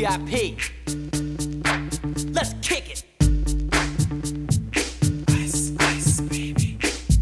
VIP. Let's kick it. Ice, ice, baby.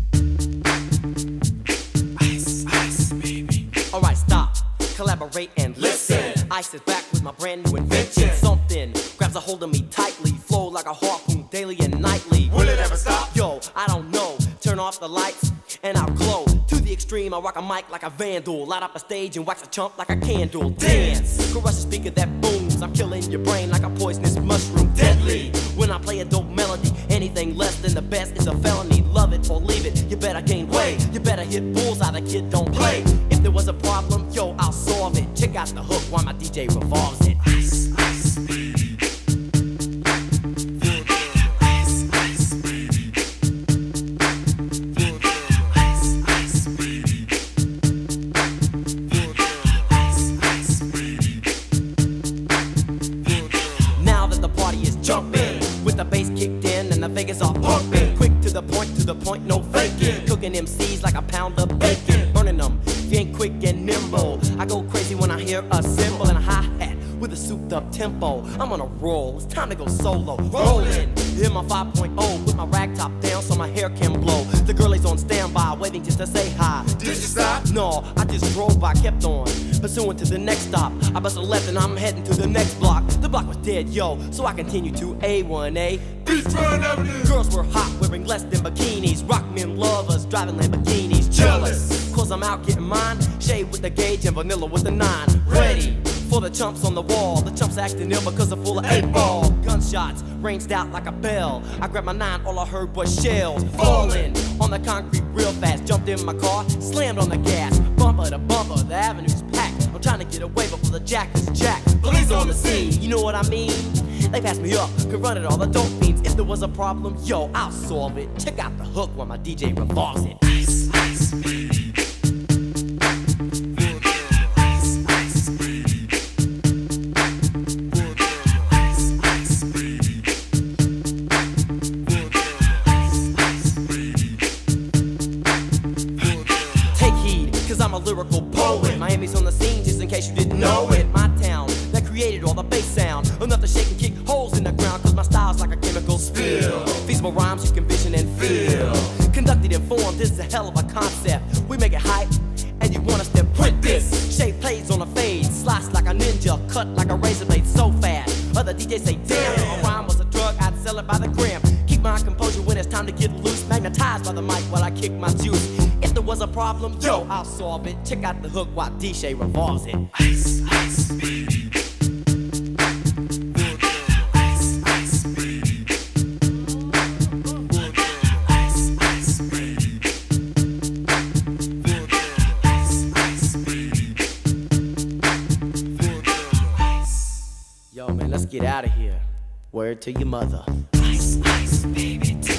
Ice, ice, baby. Alright, stop, collaborate and listen. Ice is back with my brand new invention. Something grabs a hold of me tightly, flow like a harpoon daily and nightly. Will it ever stop? Yo, I don't know. Turn off the lights and I'll glow. To the extreme, I rock a mic like a vandal. Light up a stage and wax a chump like a candle. Dance, crush a speaker that booms. I'm killing your brain like a poisonous mushroom. Deadly, when I play a dope melody. Anything less than the best is a felony. Love it or leave it, you better gain weight. You better hit bullseye, the kid don't play. If there was a problem, yo, I'll solve it. Check out the hook while my DJ revolves it. Ice, ice, baby. Ice, ice, baby. Ice, ice, baby. Ice, ice, baby. Now that the party is jumping, with the bass kicked in and the Vegas are pumping. Quick to the point, no faking. Cooking MCs like a pound of bacon. Burning them, if you ain't quick and nimble. I go crazy when I hear a cymbal and a hi-hat with a souped up tempo. I'm on a roll, it's time to go solo. Rolling, hit my 5.0, put my rag top down so my hair can blow. The girl is on standby, waiting just to say hi. Did you stop? No, I just drove by, kept on pursuing to the next stop. I bust a left and I'm heading to the next block. The block was dead, yo, so I continued to A1A. Beachfront Avenue. Girls were hot, wearing less than bikinis. Rock men lovers, driving Lamborghinis. Jealous, cause I'm out getting mine. Shade with the gauge and vanilla with the 9. Ready for the chumps on the wall. The chumps acting ill because they're full of 8-ball. Gunshots ranged out like a bell. I grabbed my 9, all I heard was shells falling on the concrete real fast. Jumped in my car, slammed on the gas. Bumper to bumper, the avenue's packed. I'm trying to get away before the jack is jacked. Police on the scene, you know what I mean? They passed me up, could run it all the dope fiends. If there was a problem, yo, I'll solve it. Check out the hook while my DJ revolves it. Ice, ice, baby. Ice, ice, baby. Ice, ice, baby. Ice, ice, baby. Take heed, cause I'm a lyrical poet. Miami's on the scene, just in case you didn't know it. My town, that created all the bass sound. Enough to shake and kick holes in the ground, cause my style's like a chemical spill. Feasible rhymes you can vision and feel. Conducted in form, this is a hell of a concept. We make it hype, and you want us to print this. Shape plays on a fade, slice like a ninja, cut like a razor blade so fast. Other DJs say, damn, if a rhyme was a drug, I'd sell it by the gram. Keep my composure when it's time to get loose. Magnetized by the mic while I kick my juice. If there was a problem, yo, I'll solve it. Check out the hook while DJ revolves it. Ice, ice, baby. Ice, ice, baby. Ice, ice, baby. Ice, ice, baby. Ice. Yo, man, let's get out of here. Word to your mother. Ice, ice, baby.